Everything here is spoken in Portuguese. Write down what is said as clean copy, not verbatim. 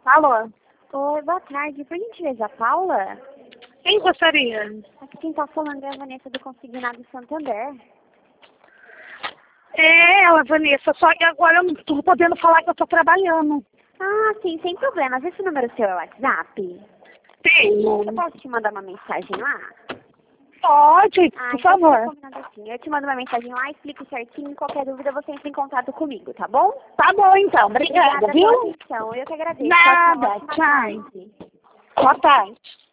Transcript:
Alô? Oi, boa tarde. Por gentileza, Paula? Quem gostaria? Aqui quem tá falando é a Vanessa do Consignado Santander. É ela, Vanessa, só que agora eu não tô podendo falar que eu tô trabalhando. Ah, sim, sem problemas. Esse número seu é o WhatsApp? Tenho. Eu posso te mandar uma mensagem lá? Pode, por Então favor. fica combinado assim. Eu te mando uma mensagem lá, explico certinho. Qualquer dúvida você entra em contato comigo, tá bom? Tá bom então, obrigada, Obrigada viu? pela atenção. Eu que agradeço. Nada, Ótima tchau. tarde. Boa tarde.